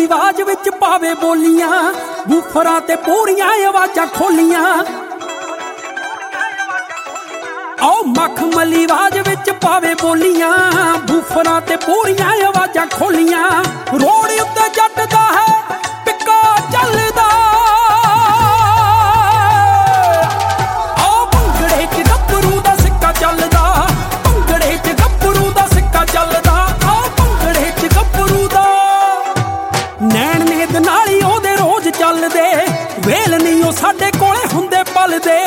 ਆਵਾਜ਼ ਵਿੱਚ ਪਾਵੇ ਬੋਲੀਆਂ, ਬੂਫਰਾਂ ਤੇ ਪੂਰੀਆਂ ਆਵਾਜ਼ਾਂ ਖੋਲੀਆਂ। ਆਓ ਮਖਮਲੀ ਆਵਾਜ਼ ਵਿੱਚ ਪਾਵੇ ਬੋਲੀਆਂ, ਬੂਫਰਾਂ ਤੇ ਪੂਰੀਆਂ ਆਵਾਜ਼ਾਂ ਖੋਲੀਆਂ। ਰੋਡ ਉੱਤੇ ਜੱਟ ਦਾ ਹੈ ਪਿੱਕਾ ਚੱਲਦਾ, ਆਓ ਭੰਗੜੇ 'ਚ ਗੱਭਰੂ ਦਾ ਸਿੱਕਾ ਚੱਲਦਾ, ਭੰਗੜੇ 'ਚ ਗੱਭਰੂ ਦਾ ਸਿੱਕਾ ਚੱਲਦਾ, ਆਓ ਭੰਗੜੇ 'ਚ ਗੱਭਰੂ ਦਾ। ਨੈਣ ਨੇਦ ਨਾਲ ਹੀ ਉਹਦੇ ਰੋਜ਼ ਚੱਲਦੇ, ਵੇਲ ਨਹੀਂ ਉਹ ਸਾਡੇ ਕੋਲੇ ਹੁੰਦੇ ਪਲਦੇ।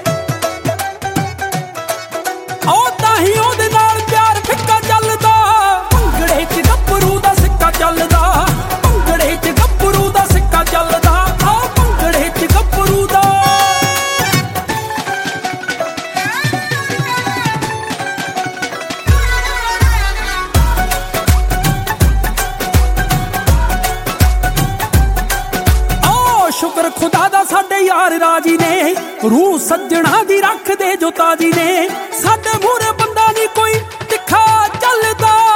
ਉਹ ਤਾਂ ਹੀ ਉਹਦੇ ਨਾਲ ਪਿਆਰ ਫਿੱਕਾ ਚੱਲਦਾ, ਭੰਗੜੇ 'ਚ ਗੱਭਰੂ ਦਾ ਸਿੱਕਾ ਚੱਲਦਾ, ਭੰਗੜੇ 'ਚ ਗੱਭਰੂ ਦਾ ਸਿੱਕਾ ਚੱਲਦਾ, ਆਹ ਭੰਗੜੇ 'ਚ ਗੱਭਰੂ ਦਾ। ਸ਼ੁਕਰ ਖੁਦਾ ਦਾ ਸਾਡੇ ਯਾਰ ਰਾਜੀ ਨੇ, ਰੂਹ ਸੱਜਣਾ ਦੀ ਰੱਖਦੇ ਜੋ ਤਾਜੀ ਨੇ। ਸਾਡੇ ਮੂਹਰੇ ਬੰਦਾ ਨਹੀਂ ਕੋਈ ਤਿੱਖਾ ਚੱਲਦਾ,